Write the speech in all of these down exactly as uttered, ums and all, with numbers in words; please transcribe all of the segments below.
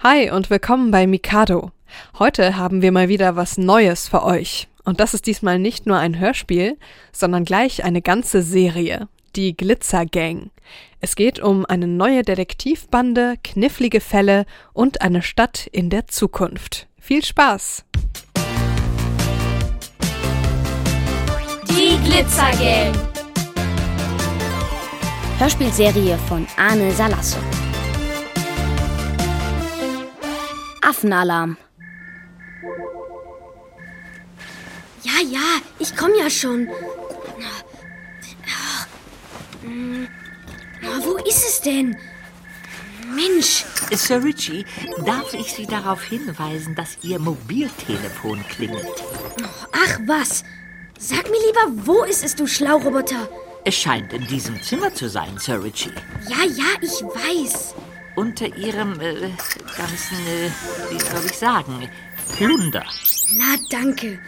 Hi und willkommen bei Mikado. Heute haben wir mal wieder was Neues für euch. Und das ist diesmal nicht nur ein Hörspiel, sondern gleich eine ganze Serie, die Glitzer Gang. Es geht um eine neue Detektivbande, knifflige Fälle und eine Stadt in der Zukunft. Viel Spaß! Die Glitzer Gang. Hörspielserie von Arne Salasso. Affenalarm. Ja, ja, ich komme ja schon. Oh, wo ist es denn? Mensch. Sir Richie, darf ich Sie darauf hinweisen, dass Ihr Mobiltelefon klingelt? Ach was. Sag mir lieber, wo ist es, du Schlauroboter? Es scheint in diesem Zimmer zu sein, Sir Richie. Ja, ja, ich weiß. Unter Ihrem äh, ganzen, äh, wie soll ich sagen, Plunder. Na, danke.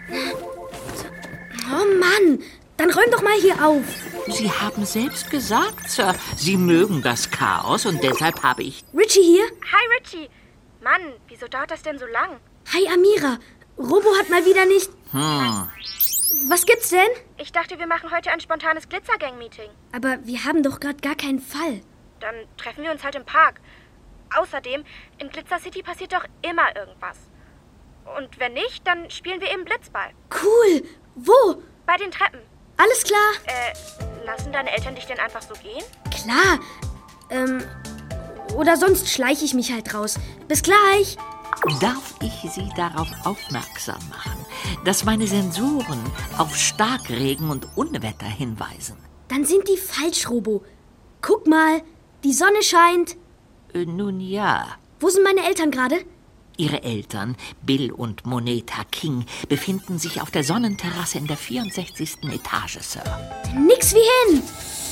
Oh Mann, dann räum doch mal hier auf. Sie haben selbst gesagt, Sir, Sie mögen das Chaos und deshalb habe ich... Richie hier? Hi, Richie. Mann, wieso dauert das denn so lang? Hi, Amira. Robo hat mal wieder nicht... Hm. Was gibt's denn? Ich dachte, wir machen heute ein spontanes Glitzergang-Meeting. Aber wir haben doch gerade gar keinen Fall. Dann treffen wir uns halt im Park. Außerdem, in Glitzer City passiert doch immer irgendwas. Und wenn nicht, dann spielen wir eben Blitzball. Cool. Wo? Bei den Treppen. Alles klar? Äh, lassen deine Eltern dich denn einfach so gehen? Klar. Ähm, oder sonst schleiche ich mich halt raus. Bis gleich. Darf ich Sie darauf aufmerksam machen, dass meine Sensoren auf Starkregen und Unwetter hinweisen? Dann sind die falsch, Robo. Guck mal, die Sonne scheint. Äh, nun ja. Wo sind meine Eltern gerade? Ihre Eltern, Bill und Moneta King, befinden sich auf der Sonnenterrasse in der vierundsechzigsten Etage, Sir. Nix wie hin.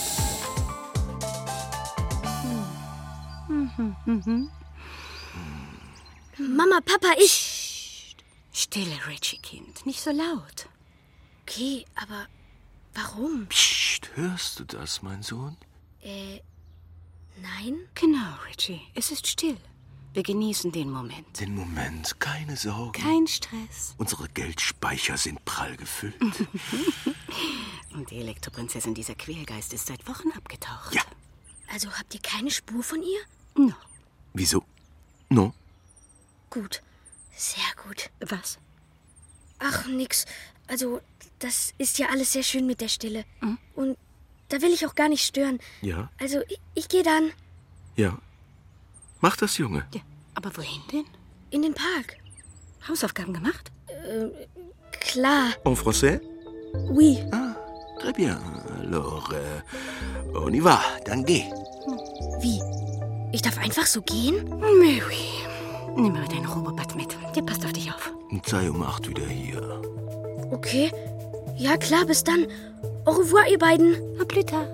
Mama, Papa, ich... Stille, Richie, Kind. Nicht so laut. Okay, aber warum? Psst, hörst du das, mein Sohn? Äh, nein? Genau, Richie. Es ist still. Wir genießen den Moment. Den Moment, keine Sorgen. Kein Stress. Unsere Geldspeicher sind prall gefüllt. Und die Elektroprinzessin, dieser Quälgeist, ist seit Wochen abgetaucht. Ja. Also habt ihr keine Spur von ihr? No. Wieso? No? Gut. Sehr gut. Was? Ach, nix. Also, das ist ja alles sehr schön mit der Stille. Mhm. Und da will ich auch gar nicht stören. Ja? Also, ich, ich gehe dann Ja. Mach das, Junge. Ja, aber wohin denn? in den Park. Hausaufgaben gemacht? Äh, klar. En français? Oui. Ah, très bien. Alors, euh, on y va. Dann geh. Wie? Ich darf einfach so gehen? Mary. Nimm mal deinen Robobot mit. Der passt auf dich auf. Und sei um acht wieder hier. Okay. Ja, klar, bis dann. Au revoir, ihr beiden. A plus tard.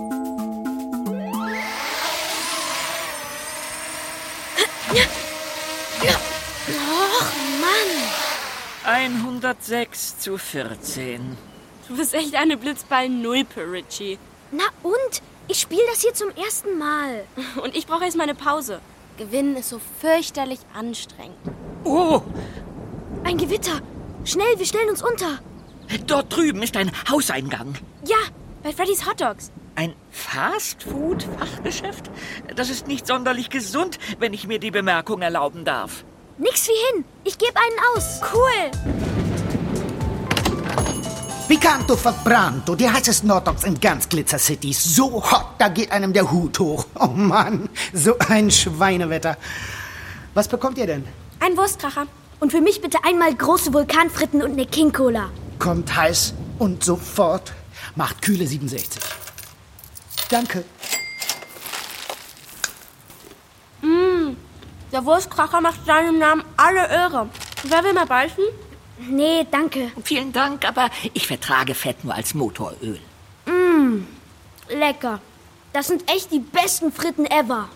Och, Mann. hundertsechs zu vierzehn. Du bist echt eine Blitzball-Nulpe, Richie. Na und? Ich spiele das hier zum ersten Mal. Und ich brauche erst mal eine Pause. Gewinnen ist so fürchterlich anstrengend. Oh, Ein Gewitter. Schnell, wir stellen uns unter. dort drüben ist ein Hauseingang. Ja, bei Freddy's Hot Dogs. Ein Fast-Food-Fachgeschäft? Das ist nicht sonderlich gesund, wenn ich mir die Bemerkung erlauben darf. Nix wie hin. Ich gebe einen aus. Cool. Picanto verbrannt, die heißesten Hotdogs in ganz Glitzer City. So hot, da geht einem der Hut hoch. Oh Mann, so ein Schweinewetter. Was bekommt ihr denn? Ein Wurstkracher. Und für mich bitte einmal große Vulkanfritten und eine King Cola. Kommt heiß und sofort. Macht kühle siebenundsechzig. Danke. Mmh, der Wurstkracher macht seinem Namen alle Ehre. Wer will mal beißen? Nee, danke. Vielen Dank, aber ich vertrage Fett nur als Motoröl. Mmh, lecker. Das sind echt die besten Fritten ever.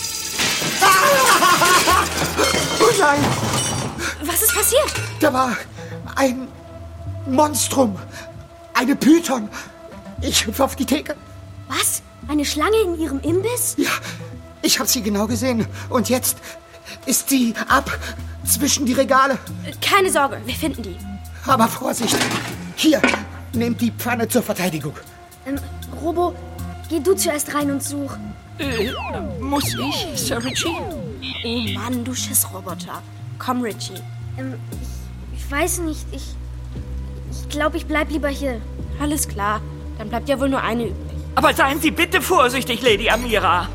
Oh nein, Was ist passiert? da war ein Monstrum. Eine Python. Ich hüpfe auf die Theke. Was? Eine Schlange in ihrem Imbiss? Ja, ich habe sie genau gesehen. Und jetzt, Ist sie ab zwischen die Regale? Keine Sorge, wir finden die. Aber Vorsicht! Hier, nehmt die Pfanne zur Verteidigung. Ähm, Robo, geh du zuerst rein und such. Äh, muss ich, Sir Richie? Oh Mann, du Schissroboter. Komm, Richie. Ähm, ich, ich weiß nicht, ich... Ich glaube, ich bleib lieber hier. Alles klar, dann bleibt ja wohl nur eine übrig. Aber seien Sie bitte vorsichtig, Lady Amira.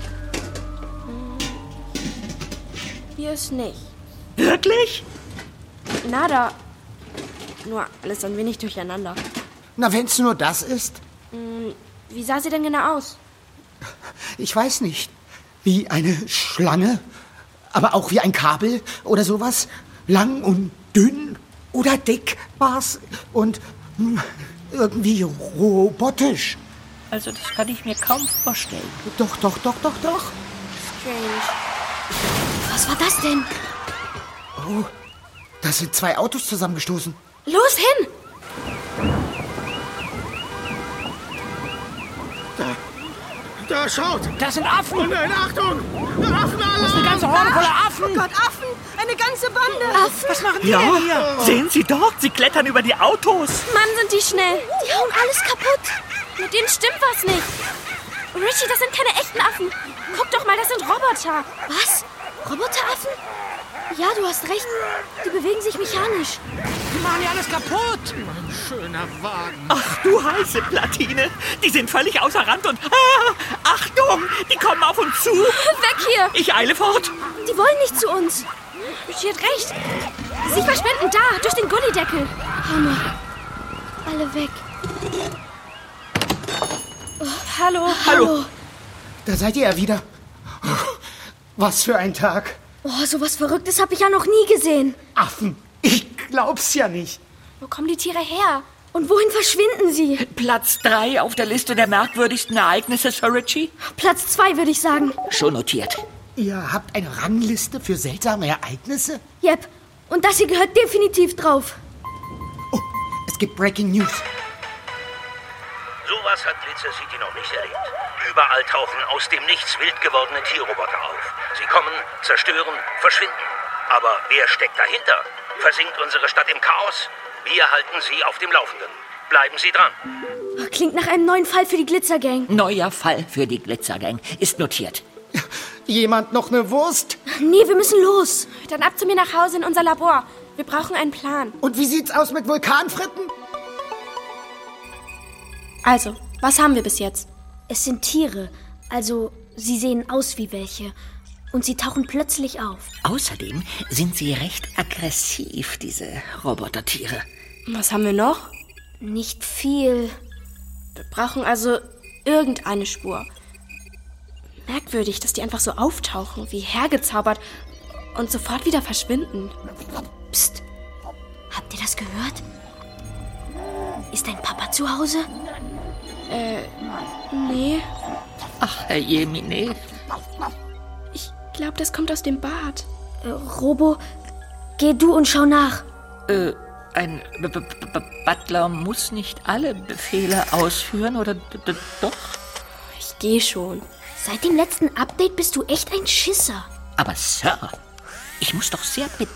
Hier ist nicht. Wirklich? Nada. Nur alles ein wenig durcheinander. Na, wenn's nur das ist? Wie sah sie denn genau aus? Ich weiß nicht. Wie eine Schlange? Aber auch wie ein Kabel oder sowas? Lang und dünn oder dick war's? Und hm, irgendwie robotisch. Also das kann ich mir kaum vorstellen. Doch, doch, doch, doch, doch. Strange. Was war das denn? Oh, da sind zwei Autos zusammengestoßen. Los hin! Da, schaut! Das sind Affen! Oh nein, Achtung! Affenalarm! Das ist eine ganze Horde voller Affen! Oh Gott, Affen! Eine ganze Bande! Affen? Was machen die Ja, denn hier? sehen Sie dort, sie klettern über die Autos. Mann, sind die schnell! Die hauen alles kaputt! Mit denen stimmt was nicht! Richie, das sind keine echten Affen! Guck doch mal, das sind Roboter! Was? Roboteraffen? Ja, du hast recht. Die bewegen sich mechanisch. Die machen ja alles kaputt! Schöner Wagen. Ach du heiße Platine, die sind völlig außer Rand und... Ah, Achtung, die kommen auf uns zu. Weg hier! Ich eile fort. Die wollen nicht zu uns. Richie hat recht. Sie verschwinden da, durch den Gullideckel. Hammer. Alle weg. Oh, hallo. Hallo. Da seid ihr ja wieder. Oh, was für ein Tag. Oh, sowas Verrücktes habe ich ja noch nie gesehen. Affen. Ich glaub's ja nicht. Wo kommen die Tiere her? Und wohin verschwinden sie? Platz drei auf der Liste der merkwürdigsten Ereignisse, Sir Richie. Platz zwei, würde ich sagen. Schon notiert. Ihr habt eine Rangliste für seltsame Ereignisse? Yep. Und das hier gehört definitiv drauf. Oh, es gibt Breaking News. Sowas hat Glitzer City noch nicht erlebt. Überall tauchen aus dem Nichts wild gewordene Tierroboter auf. Sie kommen, zerstören, verschwinden. Aber wer steckt dahinter? Versinkt unsere Stadt im Chaos? Wir halten Sie auf dem Laufenden. Bleiben Sie dran. Klingt nach einem neuen Fall für die Glitzergang. Neuer Fall für die Glitzergang. Ist notiert. Jemand noch eine Wurst? Nee, wir müssen los. Dann ab zu mir nach Hause in unser Labor. Wir brauchen einen Plan. Und wie sieht's aus mit Vulkanfritten? Also, was haben wir bis jetzt? Es sind Tiere. Also, sie sehen aus wie welche. Und sie tauchen plötzlich auf. Außerdem sind sie recht aggressiv, diese Robotertiere. Was haben wir noch? Nicht viel. Wir brauchen also irgendeine Spur. Merkwürdig, dass die einfach so auftauchen, wie hergezaubert und sofort wieder verschwinden. Psst. Habt ihr das gehört? Ist dein Papa zu Hause? Äh, nee. Ach, Herr Jemine. Ich glaube, das kommt aus dem Bad. Äh, Robo, geh du und schau nach. Äh, ein B -B -B Butler muss nicht alle Befehle ausführen, oder d -d doch? Ich gehe schon. Seit dem letzten Update bist du echt ein Schisser. Aber Sir, ich muss doch sehr bitten.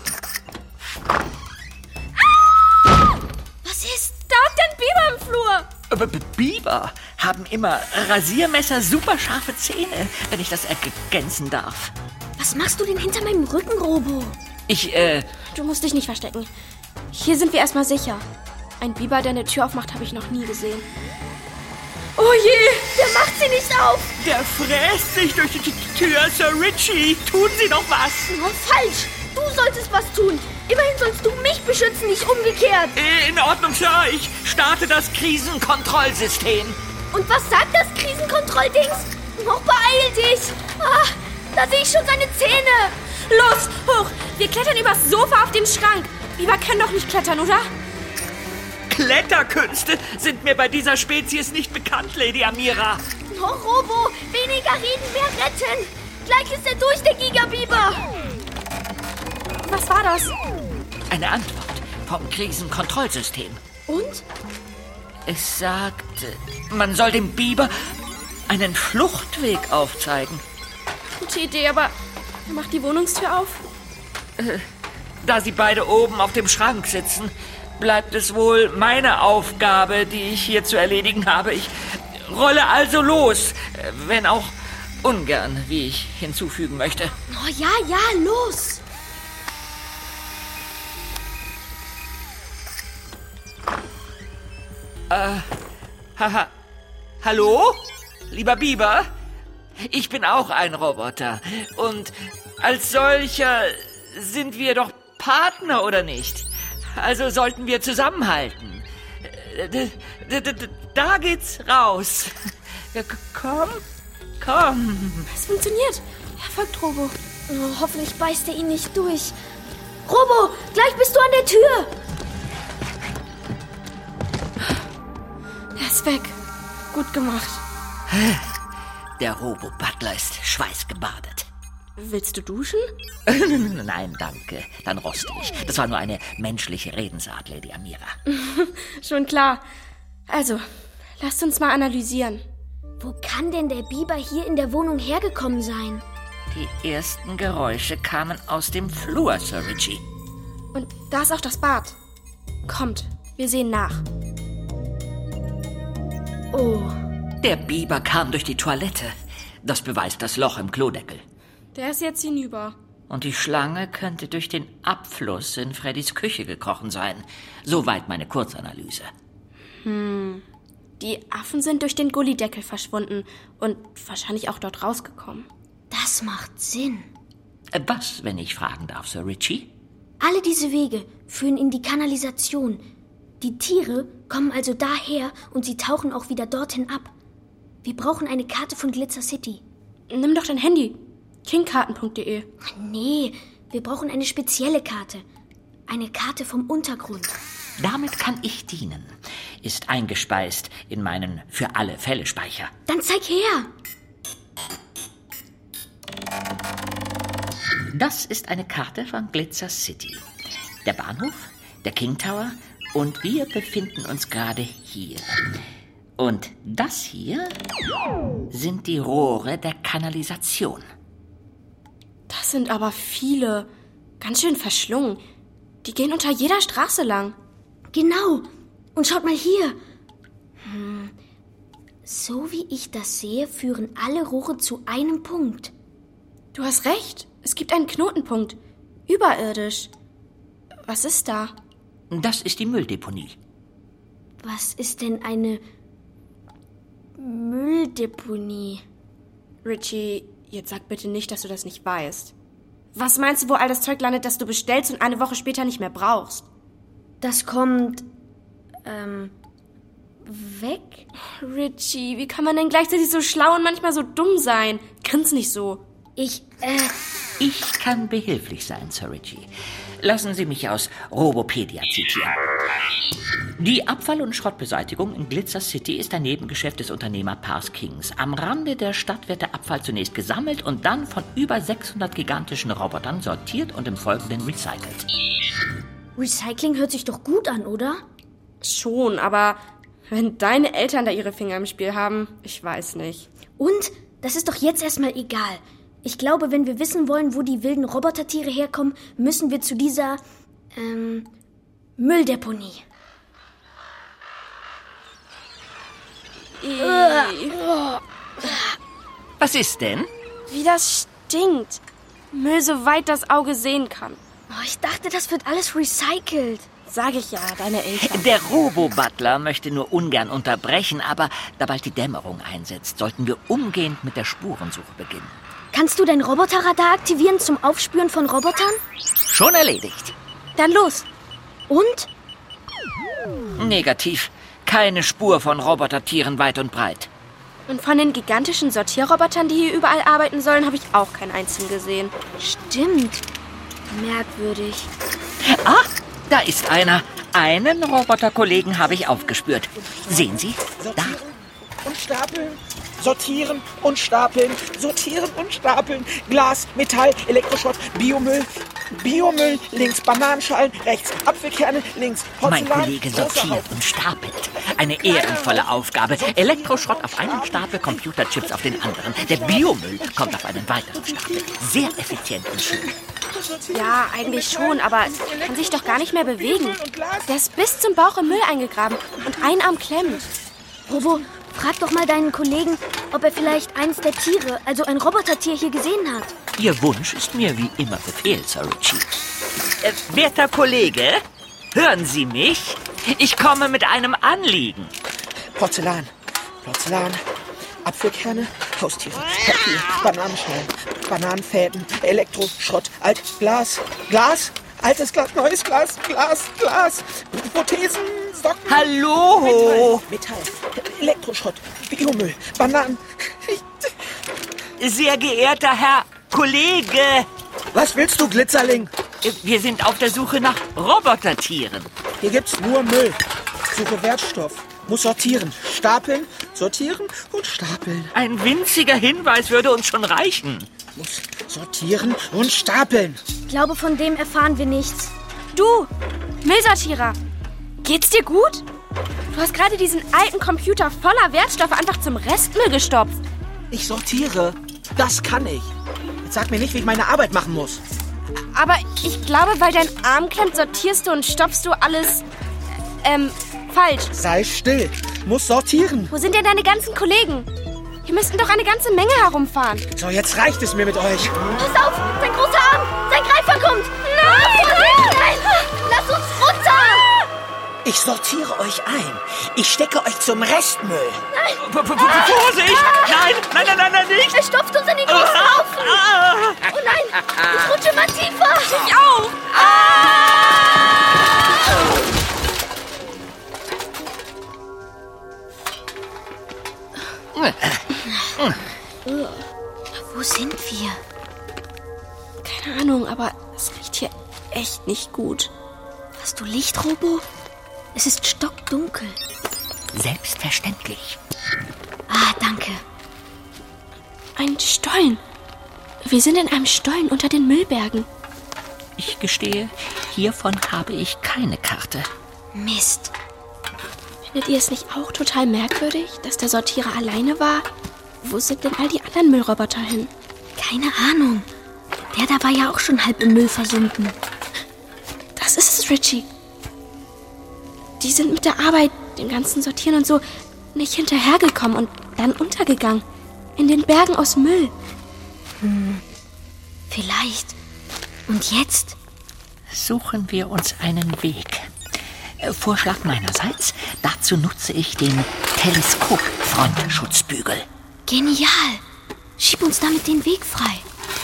Ah! Was ist? Da ist ein Biber im Flur. B -B Biber haben immer Rasiermesser, superscharfe Zähne, wenn ich das ergänzen darf. Was machst du denn hinter meinem Rücken, Robo? Ich, äh... Du musst dich nicht verstecken. Hier sind wir erstmal sicher. Ein Biber, der eine Tür aufmacht, habe ich noch nie gesehen. Oh je! Der macht sie nicht auf! Der fräst sich durch die Tür, Sir Richie! Tun Sie doch was! Oh, falsch! Du solltest was tun! Immerhin sollst du mich beschützen, nicht umgekehrt! In Ordnung, Sir. Ich starte das Krisenkontrollsystem. Und was sagt das Krisenkontrolldings? Oh, beeil dich! Ah, da sehe ich schon seine Zähne! Los, hoch! Wir klettern übers Sofa auf den Schrank. Biber können doch nicht klettern, oder? Kletterkünste sind mir bei dieser Spezies nicht bekannt, Lady Amira. Oh, Robo, weniger reden, mehr retten! Gleich ist er durch, der Gigabiber! Was war das? Eine Antwort vom Krisenkontrollsystem. Und? Es sagt, man soll dem Biber einen Fluchtweg aufzeigen. Gute Idee, aber Mach die Wohnungstür auf. Äh, da Sie beide oben auf dem Schrank sitzen, bleibt es wohl meine Aufgabe, die ich hier zu erledigen habe. Ich rolle also los, wenn auch ungern, wie ich hinzufügen möchte. Oh ja, ja, los! Äh, haha. Hallo? Lieber Biber? Ich bin auch ein Roboter. Und als solcher sind wir doch Partner, oder nicht? Also sollten wir zusammenhalten. Da geht's raus. Komm, komm. Es funktioniert. Er folgt Robo. Oh, hoffentlich beißt er ihn nicht durch. Robo, gleich bist du an der Tür. Er ist weg. Gut gemacht. Der Robo-Butler ist schweißgebadet. Willst du duschen? Nein, danke. Dann roste ich. Das war nur eine menschliche Redensart, Lady Amira. Schon klar. Also, lasst uns mal analysieren. Wo kann denn der Biber hier in der Wohnung hergekommen sein? Die ersten Geräusche kamen aus dem Flur, Sir Richie. Und da ist auch das Bad. Kommt, wir sehen nach. Oh. Der Biber kam durch die Toilette. Das beweist das Loch im Klodeckel. Der ist jetzt hinüber. Und die Schlange könnte durch den Abfluss in Freddys Küche gekrochen sein. Soweit meine Kurzanalyse. Hm. Die Affen sind durch den Gullideckel verschwunden und wahrscheinlich auch dort rausgekommen. Das macht Sinn. Was, wenn ich fragen darf, Sir Richie? Alle diese Wege führen in die Kanalisation. Die Tiere kommen also daher und sie tauchen auch wieder dorthin ab. Wir brauchen eine Karte von Glitzer City. Nimm doch dein Handy. Kingkarten punkt de. Nee, wir brauchen eine spezielle Karte. Eine Karte vom Untergrund. Damit kann ich dienen. Ist eingespeist in meinen Für-alle-Fälle-Speicher. Dann zeig her! Das ist eine Karte von Glitzer City. Der Bahnhof, der King Tower und wir befinden uns gerade hier. Und das hier sind die Rohre der Kanalisation. Das sind aber viele. Ganz schön verschlungen. Die gehen unter jeder Straße lang. Genau. Und schaut mal hier. Hm. So wie ich das sehe, führen alle Rohre zu einem Punkt. Du hast recht. Es gibt einen Knotenpunkt. Überirdisch. Was ist da? Das ist die Mülldeponie. Was ist denn eine Mülldeponie? Richie, jetzt sag bitte nicht, dass du das nicht weißt. Was meinst du, wo all das Zeug landet, das du bestellst und eine Woche später nicht mehr brauchst? Das kommt, ähm, weg? Richie, wie kann man denn gleichzeitig so schlau und manchmal so dumm sein? Grins nicht so. Ich, äh... Ich kann behilflich sein, Sir Richie. Lassen Sie mich aus Robopedia zitieren. Die Abfall- und Schrottbeseitigung in Glitzer City ist ein Nebengeschäft des Unternehmer Pars Kings. Am Rande der Stadt wird der Abfall zunächst gesammelt und dann von über sechshundert gigantischen Robotern sortiert und im Folgenden recycelt. Recycling hört sich doch gut an, oder? Schon, aber wenn deine Eltern da ihre Finger im Spiel haben, ich weiß nicht. Und? Das ist doch jetzt erstmal egal. Ich glaube, wenn wir wissen wollen, wo die wilden Robotertiere herkommen, müssen wir zu dieser, ähm, Mülldeponie. Was ist denn? Wie das stinkt. Müll, soweit das Auge sehen kann. Oh, ich dachte, das wird alles recycelt. Sag ich ja, deine Eltern. Der Robo-Butler möchte nur ungern unterbrechen, aber da bald die Dämmerung einsetzt, sollten wir umgehend mit der Spurensuche beginnen. Kannst du dein Roboterradar aktivieren zum Aufspüren von Robotern? Schon erledigt. Dann los. Und? Negativ. Keine Spur von Robotertieren weit und breit. Und von den gigantischen Sortierrobotern, die hier überall arbeiten sollen, habe ich auch keinen einzigen gesehen. Stimmt. Merkwürdig. Ah, da ist einer. Einen Roboterkollegen habe ich aufgespürt. Sehen Sie? Da. Und stapeln. Sortieren und stapeln. Sortieren und stapeln. Glas, Metall, Elektroschrott, Biomüll. Biomüll, links Bananenschalen, rechts Apfelkerne, links Porzellan. Mein Kollege sortiert und stapelt. Eine ehrenvolle Aufgabe. Elektroschrott auf einem Stapel, Computerchips auf den anderen. Der Biomüll kommt auf einen weiteren Stapel. Sehr effizient und schön. Ja, eigentlich schon, aber er kann sich doch gar nicht mehr bewegen. Der ist bis zum Bauch im Müll eingegraben und ein Arm klemmt. Robo, frag doch mal deinen Kollegen, ob er vielleicht eins der Tiere, also ein Robotertier, hier gesehen hat. Ihr Wunsch ist mir wie immer Befehl, Sir Richie. Äh, werter Kollege, hören Sie mich? Ich komme mit einem Anliegen. Porzellan, Porzellan, Apfelkerne, Haustiere, Papier, Bananenschalen, Bananenfäden, Elektroschrott, Alt, Glas, Glas, altes Glas, neues Glas, Glas, Glas, Prothesen, Socken. Hallo! Metall, Metall, Elektroschrott, Biomüll, Bananen. Sehr geehrter Herr Kollege! Was willst du, Glitzerling? Wir sind auf der Suche nach Robotertieren. Hier gibt's nur Müll. Suche Wertstoff. Muss sortieren. Stapeln, sortieren und stapeln. Ein winziger Hinweis würde uns schon reichen. Muss sortieren und stapeln. Ich glaube, von dem erfahren wir nichts. Du, Müllsortierer, geht's dir gut? Du hast gerade diesen alten Computer voller Wertstoffe einfach zum Restmüll gestopft. Ich sortiere. Das kann ich. Jetzt sag mir nicht, wie ich meine Arbeit machen muss. Aber ich glaube, weil dein Arm klemmt, sortierst du und stopfst du alles, ähm, falsch. Sei still. Muss sortieren. Wo sind denn deine ganzen Kollegen? Hier müssten doch eine ganze Menge herumfahren. So, jetzt reicht es mir mit euch. Pass auf! Sein großer Arm! Sein Greifer kommt! Nein! Nein! Nein! Lass uns runter! Ich sortiere euch ein. Ich stecke euch zum Restmüll. Nein! P -p -p Vorsicht! Nein, nein, nein, nein, nein, nicht! Er stopft uns in den großen Haufen! Oh nein! Ich rutsche immer tiefer! Ich auch! Wo sind wir? Keine Ahnung, aber es riecht hier echt nicht gut. Hast du Licht, Robo? Es ist stockdunkel. Selbstverständlich. Ah, danke. Ein Stollen. Wir sind in einem Stollen unter den Müllbergen. Ich gestehe, hiervon habe ich keine Karte. Mist. Findet ihr es nicht auch total merkwürdig, dass der Sortierer alleine war? Wo sind denn all die anderen Müllroboter hin? Keine Ahnung. Der da war ja auch schon halb im Müll versunken. Das ist es, Richie. Die sind mit der Arbeit, dem ganzen Sortieren und so, nicht hinterhergekommen und dann untergegangen. In den Bergen aus Müll. Hm, vielleicht. Und jetzt? Suchen wir uns einen Weg. Äh, Vorschlag meinerseits. Dazu nutze ich den Teleskop-Frontschutzbügel. Genial. Schieb uns damit den Weg frei.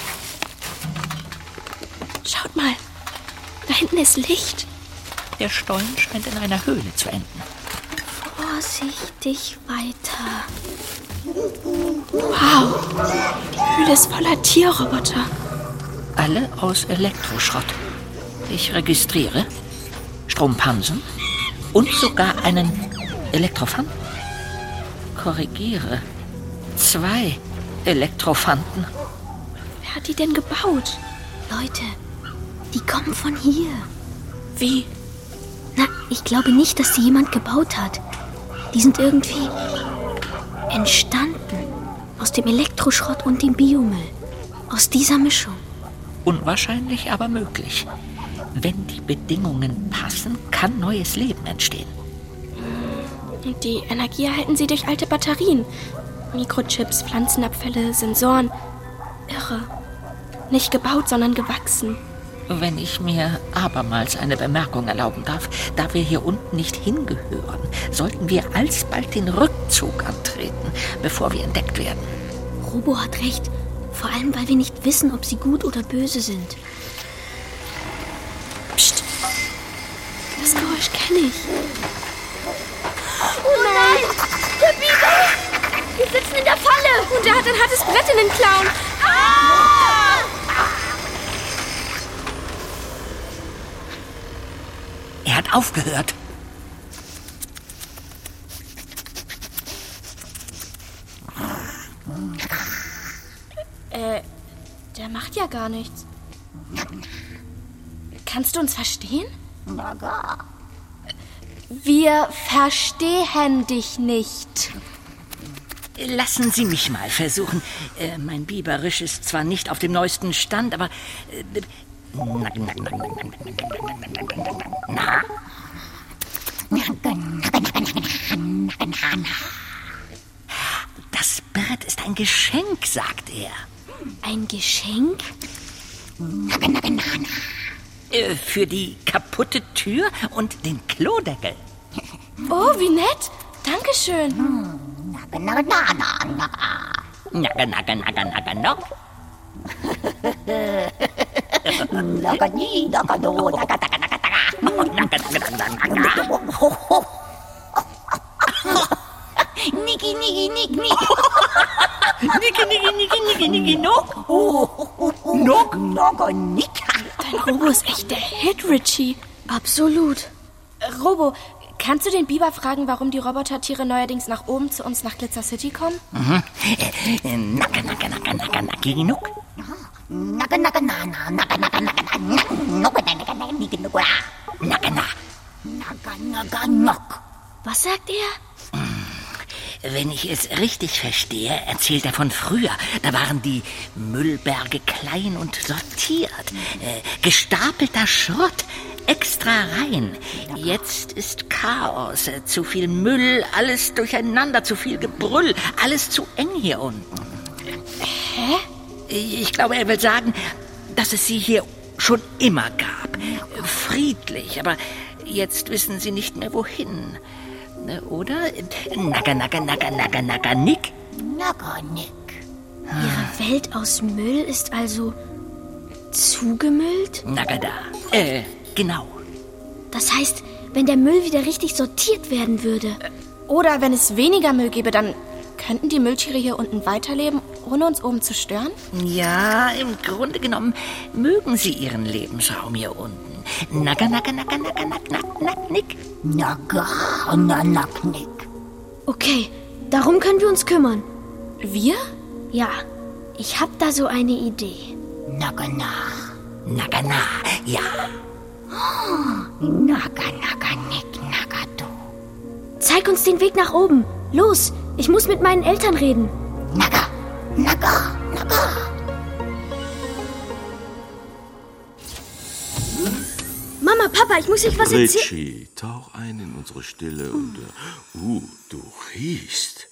Schaut mal. Da hinten ist Licht. Der Stollen scheint in einer Höhle zu enden. Vorsichtig weiter. Wow. Die Höhle ist voller Tierroboter. Alle aus Elektroschrott. Ich registriere Strompansen und sogar einen Elektrophanten. Korrigiere. Zwei Elektrophanten. Wer hat die denn gebaut? Leute, die kommen von hier. Wie? Na, ich glaube nicht, dass sie jemand gebaut hat. Die sind irgendwie entstanden. Aus dem Elektroschrott und dem Biomüll. Aus dieser Mischung. Unwahrscheinlich, aber möglich. Wenn die Bedingungen passen, kann neues Leben entstehen. Und die Energie erhalten sie durch alte Batterien. Mikrochips, Pflanzenabfälle, Sensoren. Irre. Nicht gebaut, sondern gewachsen. Wenn ich mir abermals eine Bemerkung erlauben darf, da wir hier unten nicht hingehören, sollten wir alsbald den Rückzug antreten, bevor wir entdeckt werden. Robo hat recht. Vor allem, weil wir nicht wissen, ob sie gut oder böse sind. Psst. Das Geräusch kenne ich. Oh nein! Der Biber! Wir sitzen in der Falle! Und er hat ein hartes Brett in den Klauen. Ah! Er hat aufgehört. Äh, der macht ja gar nichts. Kannst du uns verstehen? Wir verstehen dich nicht. Lassen Sie mich mal versuchen. Äh, mein Biberisch ist zwar nicht auf dem neuesten Stand, aber... Äh, na? Das Brett ist ein Geschenk, sagt er. Ein Geschenk? Äh, für die kaputte Tür und den Klodeckel. Oh, wie nett. Dankeschön. Naga, naga, naga, naga, no. Naga, ni, naga, no, naga, naga, naga, naga. Naga, naga, naga, naga. Niki, niki, nik, nik. Niki, niki, niki, niki, niki, nok. Nok, naga, nik. Dein Robo ist echt der Hit, Richie. Absolut. Robo, kannst du den Biber fragen, warum die Robotertiere neuerdings nach oben zu uns nach Glitzer City kommen? Mhm. Naga, naga, naga, naga, naki, nok. Naga, naga, na, na, naga, naga, naga, naga, naga, naga, naga, niki, nok. Naga, na. Naga, naga, nok. Was sagt er? Wenn ich es richtig verstehe, erzählt er von früher. Da waren die Müllberge klein und sortiert. Äh, gestapelter Schrott, extra rein. Jetzt ist Chaos, äh, zu viel Müll, alles durcheinander, zu viel Gebrüll, alles zu eng hier unten. Hä? Ich glaube, er will sagen, dass es sie hier schon immer gab. Friedlich, aber jetzt wissen sie nicht mehr wohin. Oder? Naga, naga, naga, naga, naga, nick. Naga, nick. Ihre Welt aus Müll ist also zugemüllt? Naga, da. Äh, genau. Das heißt, wenn der Müll wieder richtig sortiert werden würde. Oder wenn es weniger Müll gäbe, dann könnten die Mülltiere hier unten weiterleben, ohne uns oben zu stören? Ja, im Grunde genommen mögen sie ihren Lebensraum hier unten. Naga, naga, naga, naga, naga, naga, naga, nick. Naga, naga, naga, nick. Okay, darum können wir uns kümmern. Wir? Ja, ich hab da so eine Idee. Naga, na, naga, na, ja. Naga, naga, nick, naga, du. Zeig uns den Weg nach oben. Los, ich muss mit meinen Eltern reden. Naga, naga, naga. Mama, Papa, ich muss euch was erzählen. Richie, tauch ein in unsere Stille und... Uh, du riechst.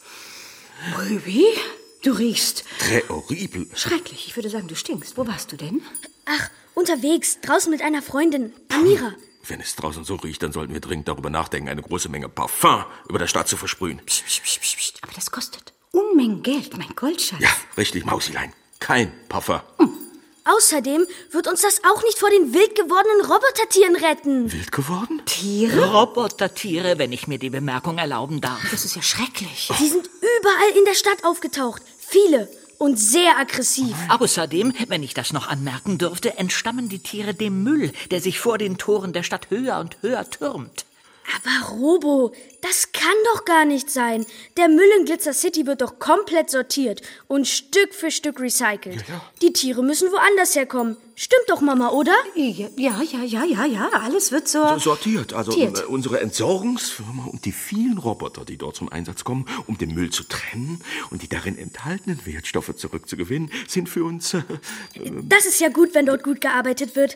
Wie? Du riechst... Très horrible. Schrecklich. Ich würde sagen, du stinkst. Wo warst du denn? Ach, unterwegs, draußen mit einer Freundin, Amira. Wenn es draußen so riecht, dann sollten wir dringend darüber nachdenken, eine große Menge Parfum über der Stadt zu versprühen. Psst, psst, psst, psst. Aber das kostet Unmengen Geld, mein Goldschatz. Ja, richtig, Mausilein. Kein Parfum. Hm. Außerdem wird uns das auch nicht vor den wild gewordenen Robotertieren retten. Wild geworden? Tiere? Robotertiere, wenn ich mir die Bemerkung erlauben darf. Das ist ja schrecklich. Die sind überall in der Stadt aufgetaucht. Viele. Und sehr aggressiv. Außerdem, wenn ich das noch anmerken dürfte, entstammen die Tiere dem Müll, der sich vor den Toren der Stadt höher und höher türmt. Aber Robo, das kann doch gar nicht sein. Der Müll in Glitzer City wird doch komplett sortiert und Stück für Stück recycelt. Ja, ja. Die Tiere müssen woanders herkommen. Stimmt doch, Mama, oder? Ja, ja, ja, ja, ja, ja. Alles wird so... sortiert. Also sortiert. Unsere Entsorgungsfirma und die vielen Roboter, die dort zum Einsatz kommen, um den Müll zu trennen und die darin enthaltenen Wertstoffe zurückzugewinnen, sind für uns... Äh, äh, das ist ja gut, wenn dort gut gearbeitet wird.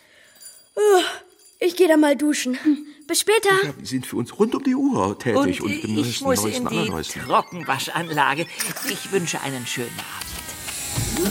Uh, ich gehe da mal duschen. Hm. Bis später. Ja, die sind für uns rund um die Uhr tätig. Und, und im ich muss in die Neuesten. Trockenwaschanlage. Ich wünsche einen schönen Abend.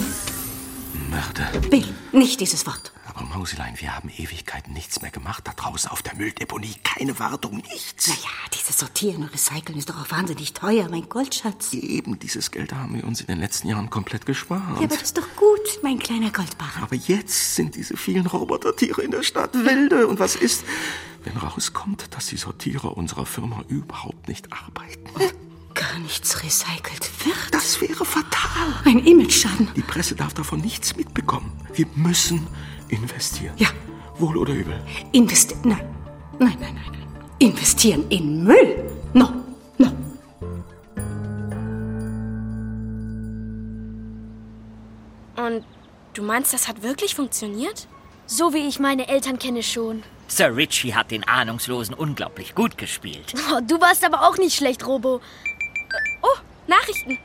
Mörder. Bill, nicht dieses Wort. Aber Mausilein, wir haben Ewigkeiten nichts mehr gemacht. Da draußen auf der Mülldeponie. Keine Wartung, nichts. Naja, dieses Sortieren und Recyceln ist doch auch wahnsinnig teuer, mein Goldschatz. Eben, dieses Geld haben wir uns in den letzten Jahren komplett gespart. Ja, aber das ist doch gut, mein kleiner Goldbarren. Aber jetzt sind diese vielen Robotertiere in der Stadt wilde. Und was ist, wenn rauskommt, dass die Sortierer unserer Firma überhaupt nicht arbeiten? Gar nichts recycelt wird. Das wäre fatal. Ein Imageschaden. Die Presse darf davon nichts mitbekommen. Wir müssen investieren. Ja. Wohl oder übel? Investieren. Nein. Nein, nein, nein, nein. Investieren in Müll. No, no. Und du meinst, das hat wirklich funktioniert? So wie ich meine Eltern kenne schon. Sir Richie hat den Ahnungslosen unglaublich gut gespielt. Oh, du warst aber auch nicht schlecht, Robo. Oh, Nachrichten.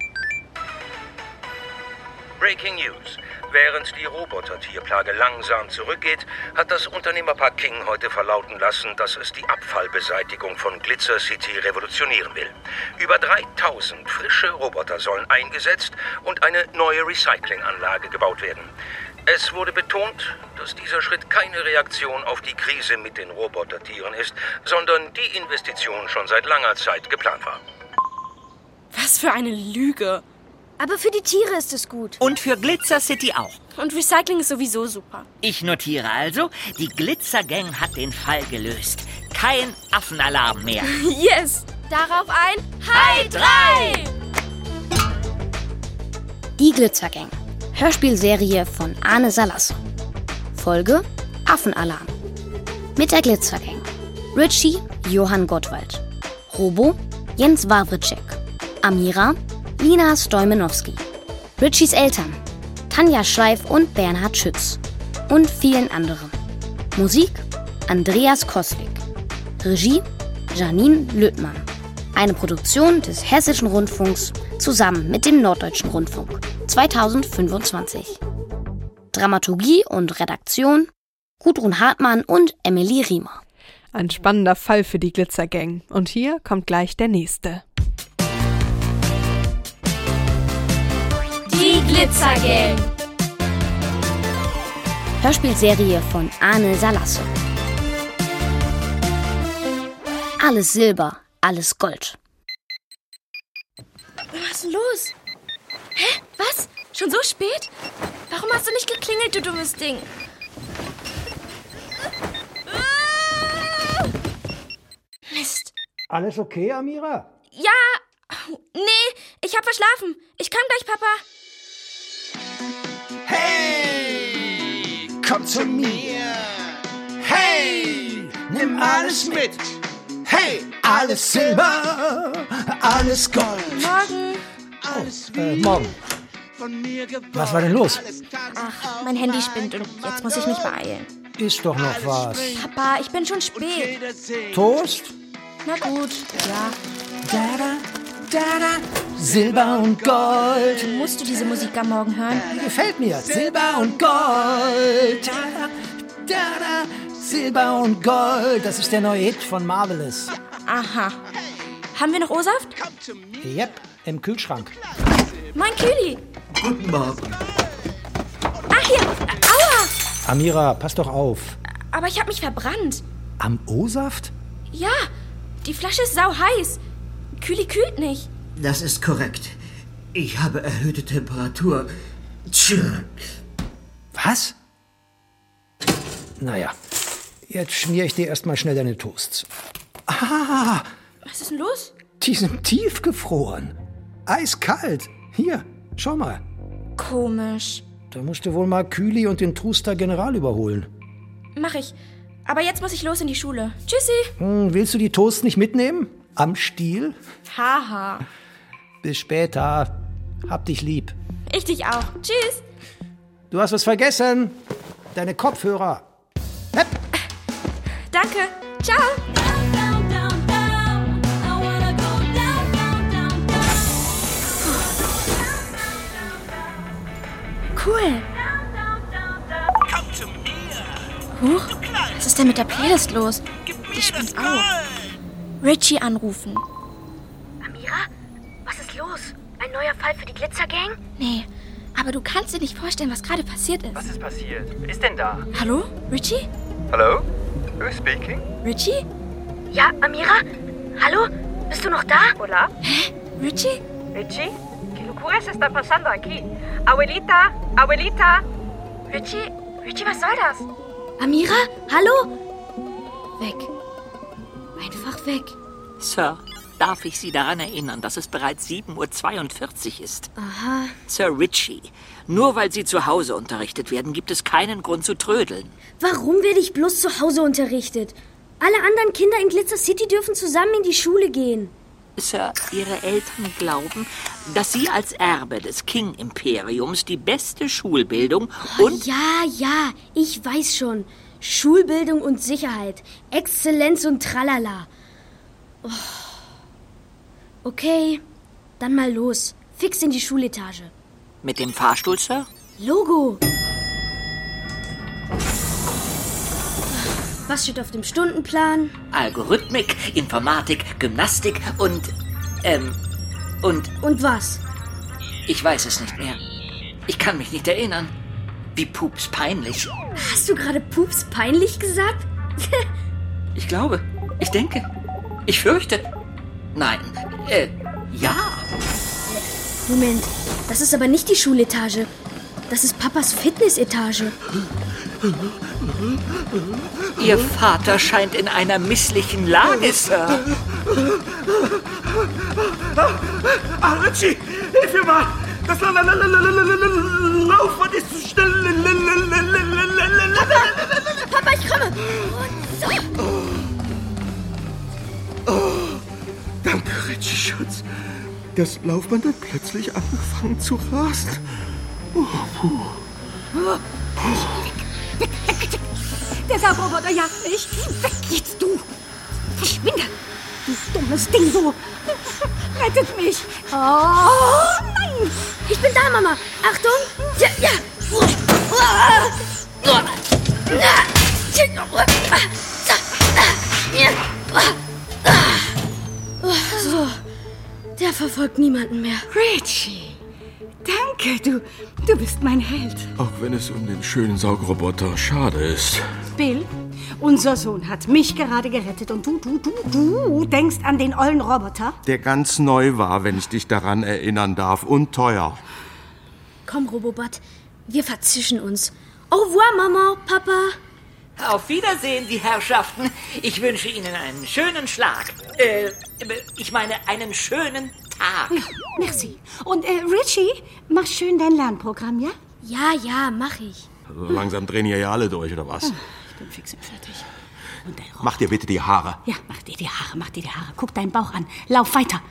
Breaking News. Während die Robotertierplage langsam zurückgeht, hat das Unternehmerpaar King heute verlauten lassen, dass es die Abfallbeseitigung von Glitzer City revolutionieren will. Über dreitausend frische Roboter sollen eingesetzt und eine neue Recyclinganlage gebaut werden. Es wurde betont, dass dieser Schritt keine Reaktion auf die Krise mit den Robotertieren ist, sondern die Investition schon seit langer Zeit geplant war. Was für eine Lüge. Aber für die Tiere ist es gut. Und für Glitzer City auch. Und Recycling ist sowieso super. Ich notiere also, die Glitzer Gang hat den Fall gelöst. Kein Affenalarm mehr. Yes! Darauf ein Hi drei! Die Glitzer Gang. Hörspielserie von Arne Salasso. Folge Affenalarm. Mit der Glitzer Gang. Richie Johann Gottwald. Robo Jens Wawritschek. Amira Lina Stoimenowski. Richies Eltern Tanja Schleif und Bernhard Schütz. Und vielen anderen. Musik Andreas Koslik. Regie Janine Lüttmann. Eine Produktion des Hessischen Rundfunks zusammen mit dem Norddeutschen Rundfunk zweitausendfünfundzwanzig. Dramaturgie und Redaktion Gudrun Hartmann und Emily Riemer. Ein spannender Fall für die Glitzer Gang. Und hier kommt gleich der nächste. Die Glitzer Gang. Hörspielserie von Arne Salasso. Alles Silber, alles Gold. Was ist denn los? Hä? Was? Schon so spät? Warum hast du nicht geklingelt, du dummes Ding? Mist. Alles okay, Amira? Ja, nee, ich hab verschlafen. Ich komm gleich, Papa. Hey, komm zu mir. Hey, nimm alles mit. Hey, alles Silber, alles Gold. Morgen. Oh, äh, morgen. Was war denn los? Ach, mein Handy spinnt und jetzt muss ich mich beeilen. Ist doch noch was. Papa, ich bin schon spät. Toast? Na gut, ja. Da, da, da, Silber und Gold. Musst du diese Musik am Morgen hören? Die gefällt mir. Silber und Gold. Da, da, da, Silber und Gold. Das ist der neue Hit von Marvelous. Aha. Haben wir noch O-Saft? Yep, im Kühlschrank. Mein Kühli. Guten Morgen. Ach, hier. Aua. Amira, pass doch auf. Aber ich habe mich verbrannt. Am O-Saft? Ja, die Flasche ist sau heiß. Kühli kühlt nicht. Das ist korrekt. Ich habe erhöhte Temperatur. Tschö. Was? Naja, jetzt schmier ich dir erstmal schnell deine Toasts. Ah, was ist denn los? Die sind tiefgefroren. Eiskalt. Hier, schau mal. Komisch. Da musst du wohl mal Kühli und den Truster General überholen. Mach ich. Aber jetzt muss ich los in die Schule. Tschüssi. Hm, willst du die Toasts nicht mitnehmen? Am Stiel? Haha. Bis später. Hab dich lieb. Ich dich auch. Tschüss. Du hast was vergessen. Deine Kopfhörer. Hepp. Danke. Ciao. Cool. Huch, was ist denn mit der Playlist los? Die spinnt auch. Richie anrufen. Amira, was ist los? Ein neuer Fall für die Glitzer Gang? Nee, aber du kannst dir nicht vorstellen, was gerade passiert ist. Was ist passiert? Wer ist denn da? Hallo? Richie? Hallo? Who's speaking? Richie? Ja, Amira? Hallo? Bist du noch da? Hola? Hä? Richie? Richie? ¿Qué locuras está pasando aquí? Abuelita, Abuelita. Richie? Richie, was soll das? Amira? Hallo? Weg. Einfach weg. Sir, darf ich Sie daran erinnern, dass es bereits sieben Uhr zweiundvierzig ist? Aha. Sir Richie, nur weil Sie zu Hause unterrichtet werden, gibt es keinen Grund zu trödeln. Warum werde ich bloß zu Hause unterrichtet? Alle anderen Kinder in Glitzer City dürfen zusammen in die Schule gehen. Sir, Ihre Eltern glauben, dass Sie als Erbe des King-Imperiums die beste Schulbildung und... Ja, ja, ich weiß schon. Schulbildung und Sicherheit. Exzellenz und Tralala. Oh. Okay, dann mal los. Fix in die Schuletage. Mit dem Fahrstuhl, Sir? Logo. Was steht auf dem Stundenplan? Algorithmik, Informatik, Gymnastik und... Ähm... Und... Und was? Ich weiß es nicht mehr. Ich kann mich nicht erinnern. Wie pups peinlich. Hast du gerade pups peinlich gesagt? Ich glaube. Ich denke. Ich fürchte. Nein. Äh, ja. Moment. Das ist aber nicht die Schuletage. Das ist Papas Fitnessetage. Ihr Vater scheint in einer misslichen Lage, Sir. Ah, Richie, hilf mir mal! Das Laufband ist zu schnell. Papa, ich komme! Und so. Oh, danke, Richie Schatz. Das Laufband hat plötzlich angefangen zu rasen. Oh, puh. Der Saugroboter jagt mich. Weg jetzt, du! Verschwinde! Du dummes Ding, du! Rettet mich! Oh, nein! Ich bin da, Mama! Achtung! Ja, ja! So, der verfolgt niemanden mehr. Richie! Danke, du, du bist mein Held. Auch wenn es um den schönen Saugroboter schade ist. Bill, unser Sohn hat mich gerade gerettet und du, du, du, du denkst an den ollen Roboter? Der ganz neu war, wenn ich dich daran erinnern darf, und teuer. Komm, Robobot, wir verzischen uns. Au revoir, Mama, Papa. Auf Wiedersehen, die Herrschaften. Ich wünsche Ihnen einen schönen Schlag. Äh, ich meine, einen schönen Tag. Ja, merci. Und äh, Richie, mach schön dein Lernprogramm, ja? Ja, ja, mach ich. Also langsam drehen hier ja alle durch, oder was? Ich bin fix und fertig. Und dein Mach dir bitte die Haare. Ja, mach dir die Haare, mach dir die Haare. Guck deinen Bauch an. Lauf weiter.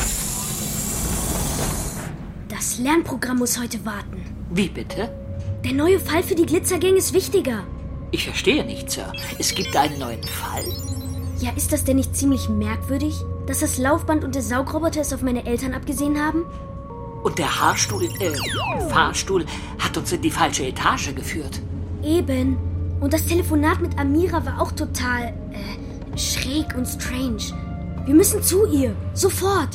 Das Lernprogramm muss heute warten. Wie bitte? Der neue Fall für die Glitzergang ist wichtiger. Ich verstehe nicht, Sir. Es gibt einen neuen Fall? Ja, ist das denn nicht ziemlich merkwürdig, dass das Laufband und der Saugroboter es auf meine Eltern abgesehen haben? Und der Haarstuhl, äh, Fahrstuhl hat uns in die falsche Etage geführt. Eben. Und das Telefonat mit Amira war auch total, äh, schräg und strange. Wir müssen zu ihr. Sofort.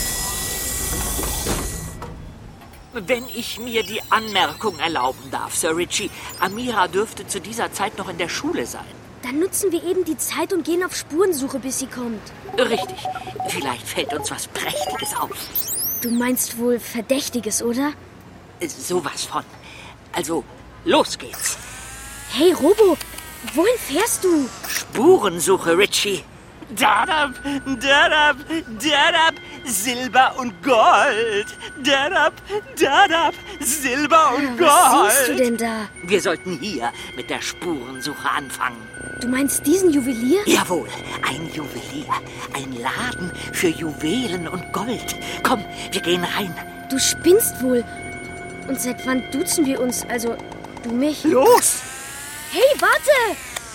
Wenn ich mir die Anmerkung erlauben darf, Sir Richie, Amira dürfte zu dieser Zeit noch in der Schule sein. Dann nutzen wir eben die Zeit und gehen auf Spurensuche, bis sie kommt. Richtig. Vielleicht fällt uns was Prächtiges auf. Du meinst wohl Verdächtiges, oder? Sowas von. Also, los geht's. Hey, Robo, wohin fährst du? Spurensuche, Richie. Dadab, dadab, dadab, Silber und Gold. Dadab, dadab, Silber und Gold. Was siehst du denn da? Wir sollten hier mit der Spurensuche anfangen. Du meinst diesen Juwelier? Jawohl, ein Juwelier. Ein Laden für Juwelen und Gold. Komm, wir gehen rein. Du spinnst wohl. Und seit wann duzen wir uns? Also, du mich? Los! Hey, warte!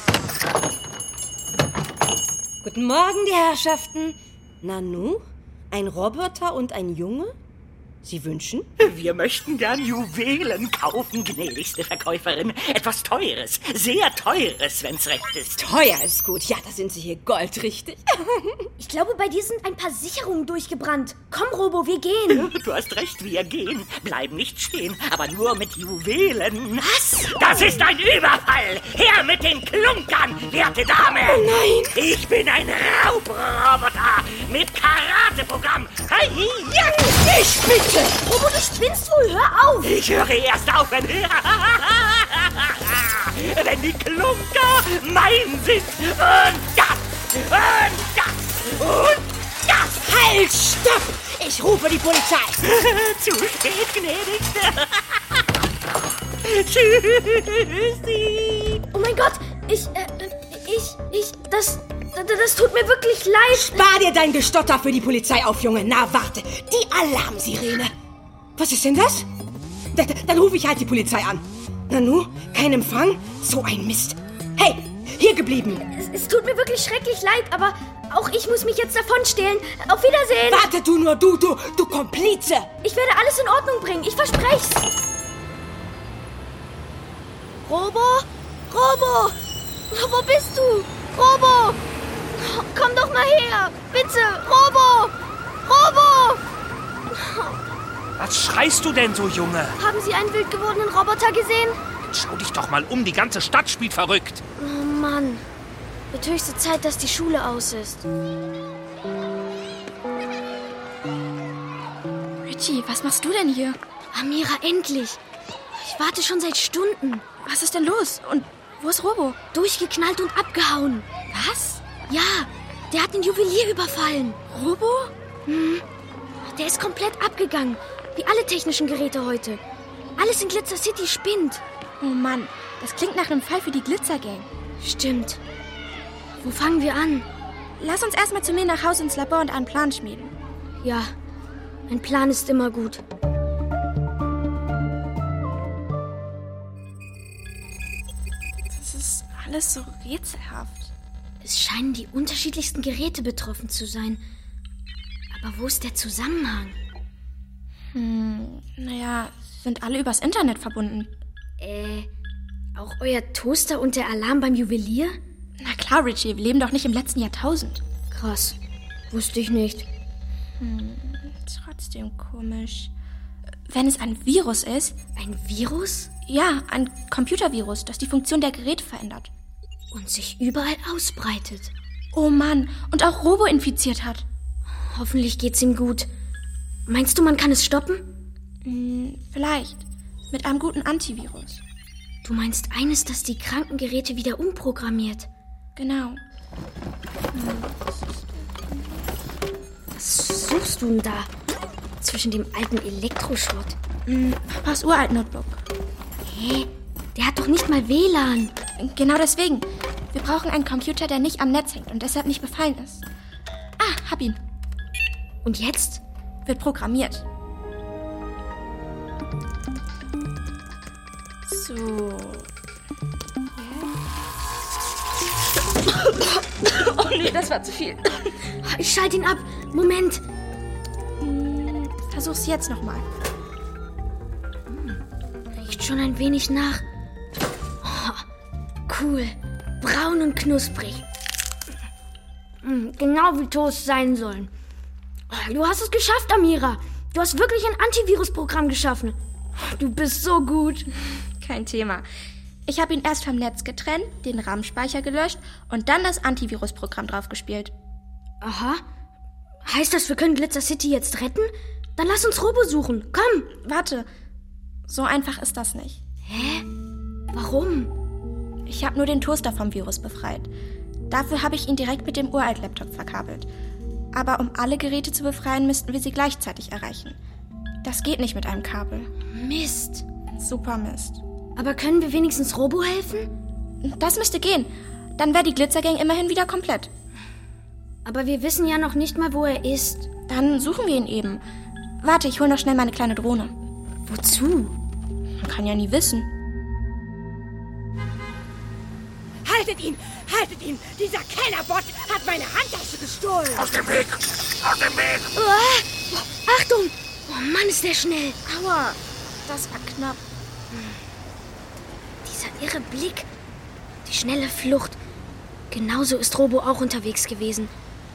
Guten Morgen, die Herrschaften. Nanu, ein Roboter und ein Junge? Sie wünschen? Wir möchten gern Juwelen kaufen, gnädigste Verkäuferin. Etwas Teures, sehr Teures, wenn's recht ist. Teuer ist gut. Ja, da sind Sie hier goldrichtig. Ich glaube, bei dir sind ein paar Sicherungen durchgebrannt. Komm, Robo, wir gehen. Du hast recht, wir gehen. Bleiben nicht stehen, aber nur mit Juwelen. Was? Das ist ein Überfall. Her mit den Klunkern, werte Dame. Oh nein. Ich bin ein Raubriroboter mit Karateprogramm. Hey, ja. Ich bitte. Robo, du spinnst wohl. Hör auf. Ich höre erst auf, wenn... wenn die Klunker mein sind. Und das. Und das. Und das. Halt, stopp. Ich rufe die Polizei. Zu spät, gnädigste. Tschüssi. Oh mein Gott. Ich, äh, ich, ich, das... Das tut mir wirklich leid. Spar dir dein Gestotter für die Polizei auf, Junge. Na, warte. Die Alarmsirene. Was ist denn das? Da, da, dann rufe ich halt die Polizei an. Nanu, kein Empfang? So ein Mist. Hey, hier geblieben. Es, es tut mir wirklich schrecklich leid, aber auch ich muss mich jetzt davonstehlen. Auf Wiedersehen. Warte du nur, du, du, du Komplize. Ich werde alles in Ordnung bringen. Ich verspreche es. Robo? Robo! Wo bist du? Robo! Komm doch mal her! Bitte! Robo! Robo! Was schreist du denn so, Junge? Haben Sie einen wild gewordenen Roboter gesehen? Schau dich doch mal um, die ganze Stadt spielt verrückt. Oh Mann. Wird höchste Zeit, dass die Schule aus ist. Richie, was machst du denn hier? Amira, endlich! Ich warte schon seit Stunden. Was ist denn los? Und wo ist Robo? Durchgeknallt und abgehauen. Was? Ja, der hat den Juwelier überfallen. Robo? Hm. Der ist komplett abgegangen. Wie alle technischen Geräte heute. Alles in Glitzer City spinnt. Oh Mann, das klingt nach einem Fall für die Glitzer Gang. Stimmt. Wo fangen wir an? Lass uns erstmal zu mir nach Hause ins Labor und einen Plan schmieden. Ja, ein Plan ist immer gut. Das ist alles so rätselhaft. Es scheinen die unterschiedlichsten Geräte betroffen zu sein. Aber wo ist der Zusammenhang? Hm, naja, sind alle übers Internet verbunden. Äh, auch euer Toaster und der Alarm beim Juwelier? Na klar, Richie, wir leben doch nicht im letzten Jahrtausend. Krass, wusste ich nicht. Hm, trotzdem komisch. Wenn es ein Virus ist... Ein Virus? Ja, ein Computervirus, das die Funktion der Geräte verändert. Und sich überall ausbreitet. Oh Mann, und auch Robo infiziert hat. Hoffentlich geht's ihm gut. Meinst du, man kann es stoppen? Hm, vielleicht. Mit einem guten Antivirus. Du meinst eines, das die kranken Geräte wieder umprogrammiert? Genau. Was suchst du denn da? Zwischen dem alten Elektroschrott? Hm, Papas Uralt-Notebook. Hä? Der hat doch nicht mal W L A N. Genau deswegen. Wir brauchen einen Computer, der nicht am Netz hängt und deshalb nicht befallen ist. Ah, hab ihn. Und jetzt? Wird programmiert. So. Oh nee, das war zu viel. Ich schalte ihn ab. Moment. Versuch's jetzt nochmal. Riecht schon ein wenig nach. Oh, cool. Braun und knusprig. Genau wie Toast sein sollen. Du hast es geschafft, Amira. Du hast wirklich ein Antivirusprogramm geschaffen. Du bist so gut. Kein Thema. Ich habe ihn erst vom Netz getrennt, den RAM-Speicher gelöscht und dann das Antivirusprogramm draufgespielt. Aha. Heißt das, wir können Glitzer City jetzt retten? Dann lass uns Robo suchen. Komm. Warte. So einfach ist das nicht. Hä? Warum? Ich habe nur den Toaster vom Virus befreit. Dafür habe ich ihn direkt mit dem Uralt-Laptop verkabelt. Aber um alle Geräte zu befreien, müssten wir sie gleichzeitig erreichen. Das geht nicht mit einem Kabel. Mist. Super Mist. Aber können wir wenigstens Robo helfen? Das müsste gehen. Dann wäre die Glitzergang immerhin wieder komplett. Aber wir wissen ja noch nicht mal, wo er ist. Dann suchen wir ihn eben. Warte, ich hole noch schnell meine kleine Drohne. Wozu? Man kann ja nie wissen. Haltet ihn! Haltet ihn! Dieser Kellerbot hat meine Handtasche gestohlen! Aus dem Weg! Aus dem Weg! Oh, Achtung! Oh Mann, ist der schnell! Aua, das war knapp. Dieser irre Blick. Die schnelle Flucht. Genauso ist Robo auch unterwegs gewesen.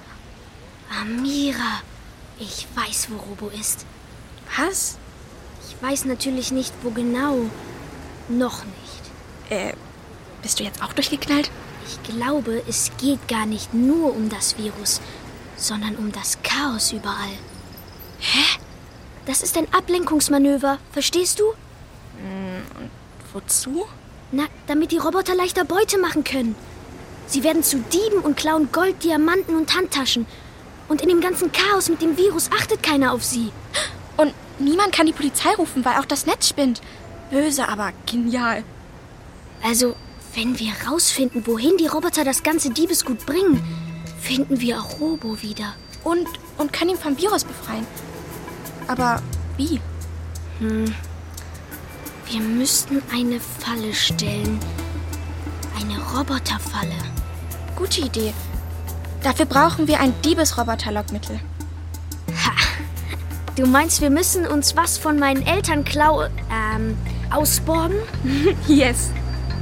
Amira, ich weiß, wo Robo ist. Was? Ich weiß natürlich nicht, wo genau. Noch nicht. Äh, bist du jetzt auch durchgeknallt? Ich glaube, es geht gar nicht nur um das Virus, sondern um das Chaos überall. Hä? Das ist ein Ablenkungsmanöver, verstehst du? Und wozu? Na, damit die Roboter leichter Beute machen können. Sie werden zu Dieben und klauen Gold, Diamanten und Handtaschen. Und in dem ganzen Chaos mit dem Virus achtet keiner auf sie. Und niemand kann die Polizei rufen, weil auch das Netz spinnt. Böse, aber genial. Also, wenn wir rausfinden, wohin die Roboter das ganze Diebesgut bringen, finden wir auch Robo wieder. Und, und können ihn vom Virus befreien. Aber wie? Hm. Wir müssten eine Falle stellen. Eine Roboterfalle. Gute Idee. Dafür brauchen wir ein Diebesroboter-Lockmittel. Ha! Du meinst, wir müssen uns was von meinen Eltern klauen, ähm, ausborgen? Yes.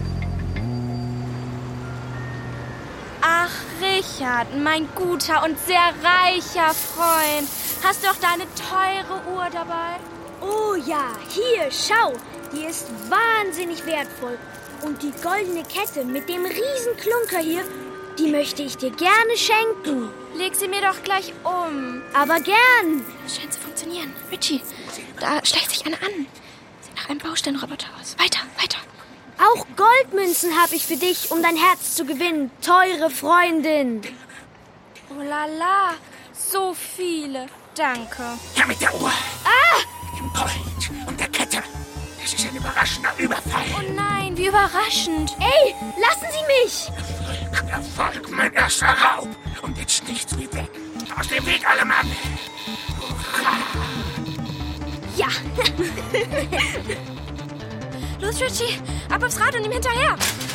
Ach, Richard, mein guter und sehr reicher Freund. Hast du auch deine teure Uhr dabei? Oh ja, hier, schau. Die ist wahnsinnig wertvoll. Und die goldene Kette mit dem riesen Klunker hier, die möchte ich dir gerne schenken. Leg sie mir doch gleich um. Aber gern. Scheint zu funktionieren. Richie, da schleicht sich eine an. Sieht nach einem Bausteinroboter aus. Weiter, weiter. Auch Goldmünzen habe ich für dich, um dein Herz zu gewinnen, teure Freundin. Oh la la, so viele. Danke. Ja, mit der Uhr. Ah! Dem Gold und der Kette. Das ist ein überraschender Überfall. Oh nein, wie überraschend. Ey, lassen Sie mich! Erfolg, mein erster Raub. Und jetzt nichts wie weg. Aus dem Weg, alle Mann. Ja. Los, Richie, ab aufs Rad und ihm hinterher.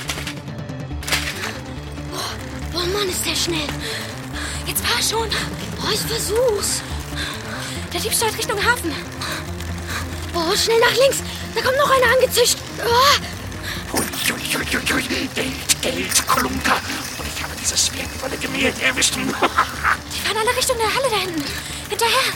Oh, oh Mann, ist der schnell. Jetzt fahr schon. Oh, ich versuch's. Der Dieb steuert Richtung Hafen. Oh, schnell nach links. Da kommt noch einer angezischt. Oh. Ui, ui, ui, ui, ui. Geld, Geld, Klunker. Und ich habe dieses wertvolle Gemälde erwischt. Die fahren alle Richtung der Halle da hinten. Hinterher.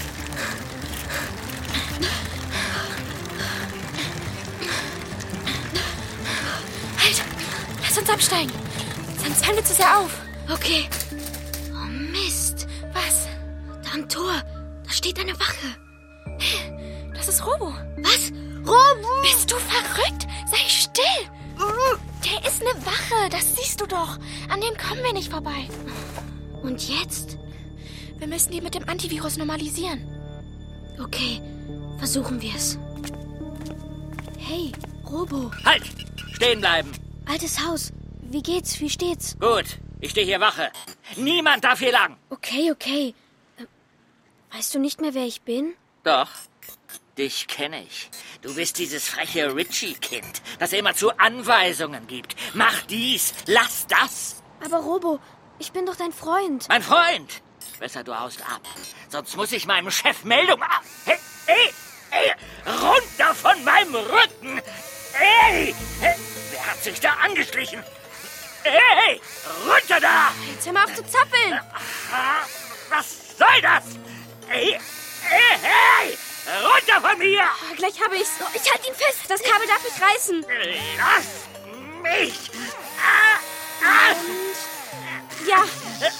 Halt, lass uns absteigen. Sonst fallen wir zu sehr auf. Okay. Oh, Mist. Was? Da am Tor. Da steht eine Wache. Hey, das ist Robo. Was? Robo? Bist du verrückt? Sei still. Der ist eine Wache, das siehst du doch. An dem kommen wir nicht vorbei. Und jetzt? Wir müssen die mit dem Antivirus normalisieren. Okay, versuchen wir es. Hey, Robo. Halt! Stehen bleiben. Altes Haus. Wie geht's? Wie steht's? Gut, ich stehe hier Wache. Niemand darf hier lang. Okay, okay. Weißt du nicht mehr, wer ich bin? Doch, dich kenne ich. Du bist dieses freche Richie-Kind, das immer zu Anweisungen gibt. Mach dies, lass das. Aber Robo, ich bin doch dein Freund. Mein Freund? Besser du haust ab. Sonst muss ich meinem Chef Meldung... Ah, hey, hey, hey, runter von meinem Rücken! Hey, hey, wer hat sich da angeschlichen? Hey, runter da! Jetzt hör mal auf zu zappeln! Was soll das? Hey, hey, hey! Runter von mir! Oh, gleich habe ich's. Oh, ich halte ihn fest. Das Kabel darf nicht reißen. Lass mich! Ah, ah. Und ja.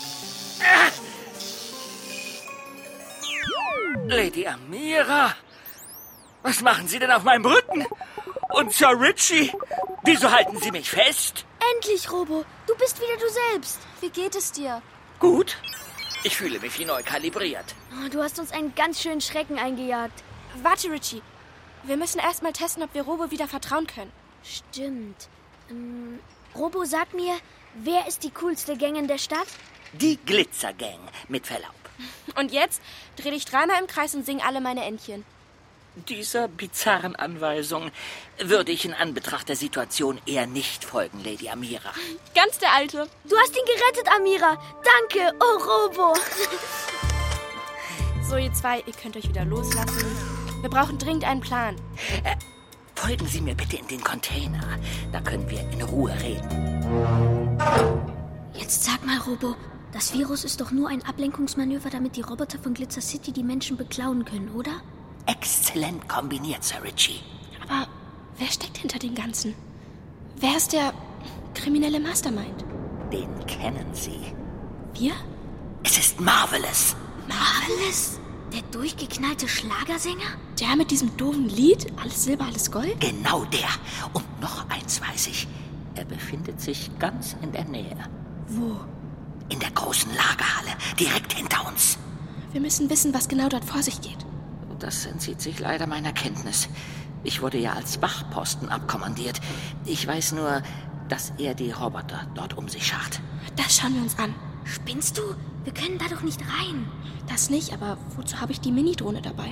Lady Amira, was machen Sie denn auf meinem Rücken? Und Sir Richie, wieso halten Sie mich fest? Endlich, Robo. Du bist wieder du selbst. Wie geht es dir? Gut. Ich fühle mich wie neu kalibriert. Oh, du hast uns einen ganz schönen Schrecken eingejagt. Warte, Richie. Wir müssen erst mal testen, ob wir Robo wieder vertrauen können. Stimmt. Ähm, Robo, sag mir, wer ist die coolste Gang in der Stadt? Die Glitzergang, mit Verlaub. Und jetzt dreh dich dreimal im Kreis und sing alle meine Entchen. Dieser bizarren Anweisung würde ich in Anbetracht der Situation eher nicht folgen, Lady Amira. Ganz der Alte. Du hast ihn gerettet, Amira. Danke, oh Robo. So, ihr zwei, ihr könnt euch wieder loslassen. Wir brauchen dringend einen Plan. Äh, folgen Sie mir bitte in den Container. Da können wir in Ruhe reden. Jetzt sag mal, Robo, das Virus ist doch nur ein Ablenkungsmanöver, damit die Roboter von Glitzer City die Menschen beklauen können, oder? Exzellent kombiniert, Sir Richie. Aber wer steckt hinter dem Ganzen? Wer ist der kriminelle Mastermind? Den kennen Sie. Wir? Es ist Marvelous. Marvelous? Der durchgeknallte Schlagersänger? Der mit diesem doofen Lied? Alles Silber, alles Gold? Genau der. Und noch eins weiß ich. Er befindet sich ganz in der Nähe. Wo? In der großen Lagerhalle, direkt hinter uns. Wir müssen wissen, was genau dort vor sich geht. Das entzieht sich leider meiner Kenntnis. Ich wurde ja als Wachposten abkommandiert. Ich weiß nur, dass er die Roboter dort um sich schart. Das schauen wir uns an. Spinnst du? Wir können da doch nicht rein. Das nicht, aber wozu habe ich die Mini-Drohne dabei?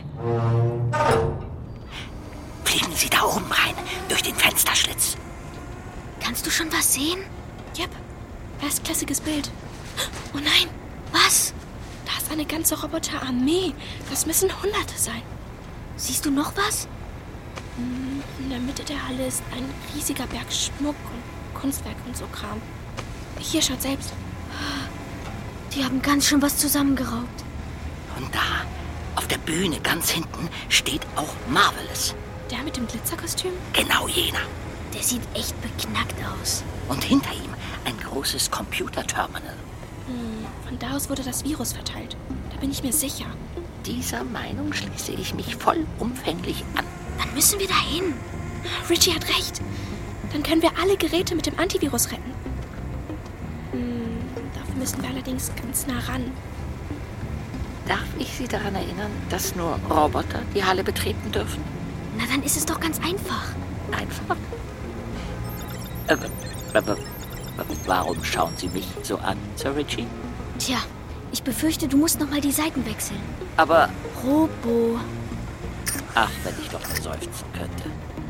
Fliegen Sie da oben rein, durch den Fensterschlitz. Kannst du schon was sehen? Yep, erstklassiges Bild. Oh nein, was? Da ist eine ganze Roboterarmee. Das müssen Hunderte sein. Siehst du noch was? In der Mitte der Halle ist ein riesiger Berg Schmuck und Kunstwerk und so Kram. Hier, schaut selbst. Die haben ganz schön was zusammengeraubt. Und da, auf der Bühne ganz hinten, steht auch Marvelous. Der mit dem Glitzerkostüm? Genau jener. Der sieht echt beknackt aus. Und hinter ihm ein großes Computerterminal. Hm, von da aus wurde das Virus verteilt. Da bin ich mir sicher. Dieser Meinung schließe ich mich vollumfänglich an. Dann müssen wir dahin. Richie hat recht. Dann können wir alle Geräte mit dem Antivirus retten. Hm, dafür müssen wir allerdings ganz nah ran. Darf ich Sie daran erinnern, dass nur Roboter die Halle betreten dürfen? Na, dann ist es doch ganz einfach. Einfach? Äh, aber warum schauen Sie mich so an, Sir Richie? Tja, ich befürchte, du musst noch mal die Seiten wechseln. Aber... Robo... Ach, wenn ich doch nur seufzen könnte.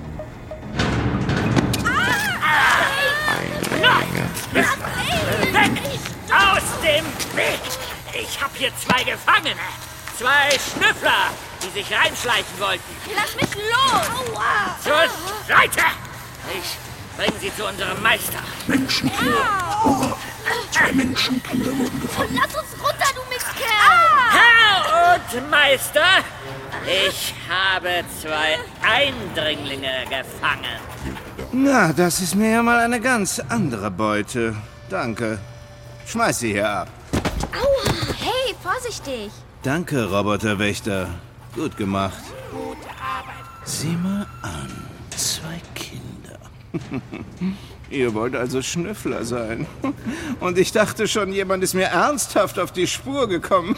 Weg! Aus dem Weg! Ich hab hier zwei Gefangene. Zwei Schnüffler, die sich reinschleichen wollten. Lass mich los! Aua! Zur Seite! Ich bringe sie zu unserem Meister. Menschenkinder. Oh, zwei Menschenkinder wurden gefangen. Lass uns runter, du Mistkerl! Herr und Meister, ich habe zwei Eindringlinge gefangen. Na, das ist mir ja mal eine ganz andere Beute. Danke. Schmeiß sie hier ab. Aua! Hey, vorsichtig! Danke, Roboterwächter. Gut gemacht. Gute Arbeit. Sieh mal an. Zwei Kinder. Ihr wollt also Schnüffler sein. Und ich dachte schon, jemand ist mir ernsthaft auf die Spur gekommen.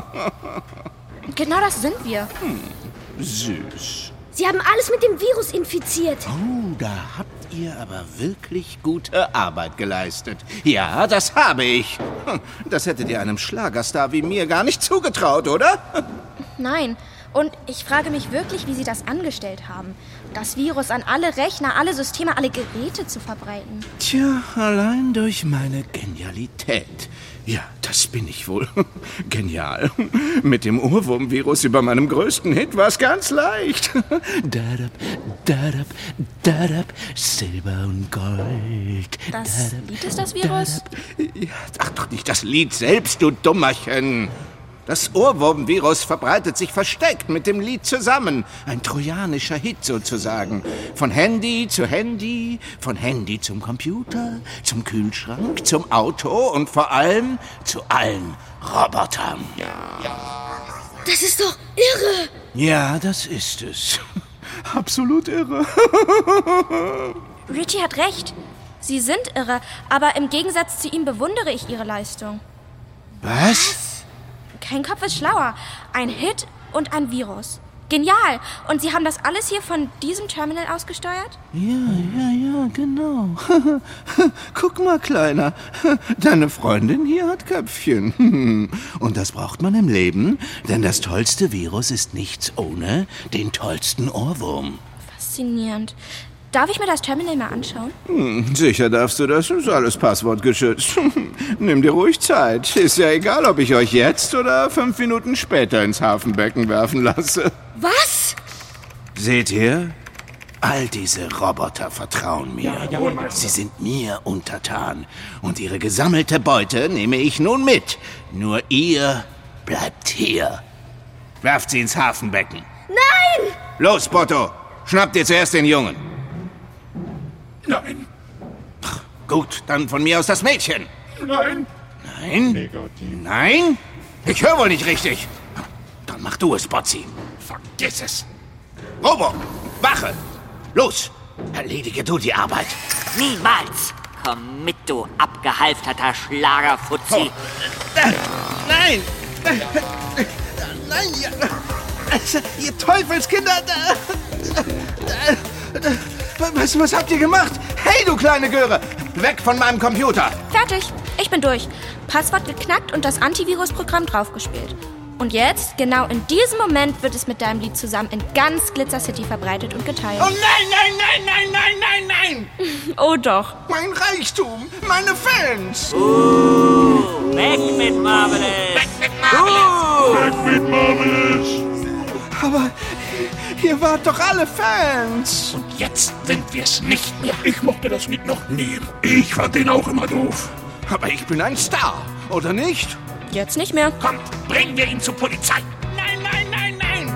Genau das sind wir. Hm, süß. Sie haben alles mit dem Virus infiziert. Oh, da habt ihr aber wirklich gute Arbeit geleistet. Ja, das habe ich. Das hättet ihr einem Schlagerstar wie mir gar nicht zugetraut, oder? Nein. Und ich frage mich wirklich, wie Sie das angestellt haben. Das Virus an alle Rechner, alle Systeme, alle Geräte zu verbreiten. Tja, allein durch meine Genialität. Ja, das bin ich wohl. Genial. Mit dem Ohrwurmvirus über meinem größten Hit war es ganz leicht. Dadab, dadab, dadab, Silber und Gold. Das dadab, Lied ist das Virus? Dadab. Ja, ach doch nicht das Lied selbst, du Dummerchen. Das Ohrwurmvirus verbreitet sich versteckt mit dem Lied zusammen. Ein trojanischer Hit sozusagen. Von Handy zu Handy, von Handy zum Computer, zum Kühlschrank, zum Auto und vor allem zu allen Robotern. Das ist doch irre. Ja, das ist es. Absolut irre. Richie hat recht. Sie sind irre, aber im Gegensatz zu ihm bewundere ich ihre Leistung. Was? Kein Kopf ist schlauer. Ein Hit und ein Virus. Genial. Und Sie haben das alles hier von diesem Terminal ausgesteuert? Ja, ja, ja, genau. Guck mal, Kleiner. Deine Freundin hier hat Köpfchen. Und das braucht man im Leben, denn das tollste Virus ist nichts ohne den tollsten Ohrwurm. Faszinierend. Darf ich mir das Terminal mal anschauen? Hm, sicher darfst du das, ist alles passwortgeschützt. Nimm dir ruhig Zeit. Ist ja egal, ob ich euch jetzt oder fünf Minuten später ins Hafenbecken werfen lasse. Was? Seht ihr? All diese Roboter vertrauen mir. Sie sind mir untertan. Und ihre gesammelte Beute nehme ich nun mit. Nur ihr bleibt hier. Werft sie ins Hafenbecken. Nein! Los, Botto. Schnappt dir zuerst den Jungen. Nein. Gut, dann von mir aus das Mädchen. Nein. Nein? Negativ. Nein? Ich höre wohl nicht richtig. Dann mach du es, Botzi. Vergiss es. Robo, Wache. Los, erledige du die Arbeit. Niemals. Komm mit, du abgehalfterter Schlagerfuzzi. Oh. Äh, nein. Äh, nein, ihr, ihr Teufelskinder. Äh, was, was habt ihr gemacht? Hey, du kleine Göre. Weg von meinem Computer. Fertig. Ich bin durch. Passwort geknackt und das Antivirusprogramm draufgespielt. Und jetzt, genau in diesem Moment, wird es mit deinem Lied zusammen in ganz Glitzer City verbreitet und geteilt. Oh nein, nein, nein, nein, nein, nein, nein! Oh doch. Mein Reichtum, meine Fans! Uh, weg mit Marvelous! Weg mit Marvelous! Uh, weg mit Marvelous! Aber ihr wart doch alle Fans! Und jetzt sind wir's nicht mehr. Ich mochte das Lied noch nie. Ich fand den auch immer doof. Aber ich bin ein Star, oder nicht? Jetzt nicht mehr. Kommt, bringen wir ihn zur Polizei. Nein, nein, nein, nein!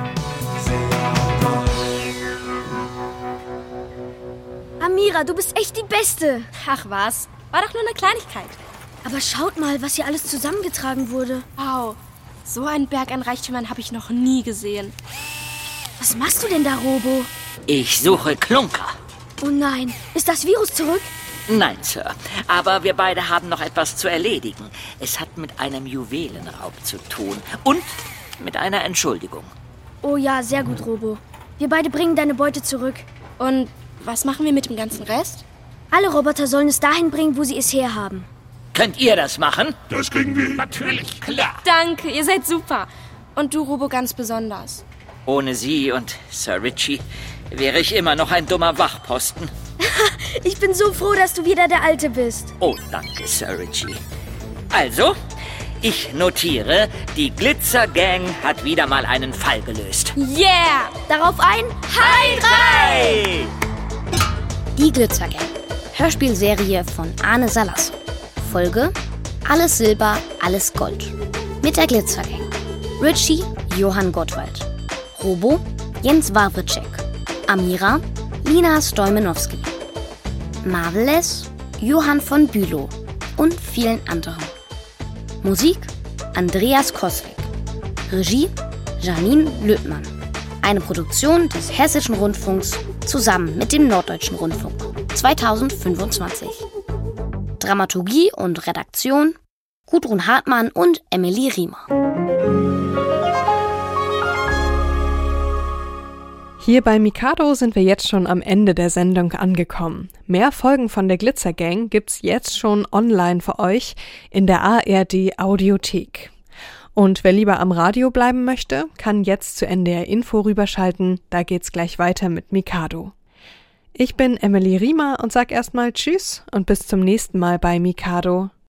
Amira, du bist echt die Beste. Ach was, war doch nur eine Kleinigkeit. Aber schaut mal, was hier alles zusammengetragen wurde. Wow, so einen Berg an Reichtümern habe ich noch nie gesehen. Was machst du denn da, Robo? Ich suche Klunker. Oh nein, ist das Virus zurück? Nein, Sir. Aber wir beide haben noch etwas zu erledigen. Es hat mit einem Juwelenraub zu tun. Und mit einer Entschuldigung. Oh ja, sehr gut, Robo. Wir beide bringen deine Beute zurück. Und was machen wir mit dem ganzen Rest? Alle Roboter sollen es dahin bringen, wo sie es herhaben. Könnt ihr das machen? Das kriegen wir Natürlich, klar. Danke, ihr seid super. Und du, Robo, ganz besonders. Ohne Sie und Sir Richie wäre ich immer noch ein dummer Wachposten. Ich bin so froh, dass du wieder der Alte bist. Oh, danke, Sir Richie. Also, ich notiere, die Glitzer Gang hat wieder mal einen Fall gelöst. Yeah! Darauf ein High Drei! Die Glitzer Gang. Hörspielserie von Arne Salasso. Folge Alles Silber, alles Gold. Mit der Glitzer Gang. Richie, Johann Gottwald. Robo, Jens Wawritschek. Amira, Lina Stoimenowski. Marvelous, Johann von Bülow und vielen anderen. Musik, Andreas Koswig. Regie, Janine Lötmann. Eine Produktion des Hessischen Rundfunks zusammen mit dem Norddeutschen Rundfunk zweitausendfünfundzwanzig. Dramaturgie und Redaktion, Gudrun Hartmann und Emily Riemer. Hier bei Mikado sind wir jetzt schon am Ende der Sendung angekommen. Mehr Folgen von der Glitzer Gang gibt's jetzt schon online für euch in der A R D Audiothek. Und wer lieber am Radio bleiben möchte, kann jetzt zu N D R Info rüberschalten, da geht's gleich weiter mit Mikado. Ich bin Emily Riemer und sag erstmal Tschüss und bis zum nächsten Mal bei Mikado.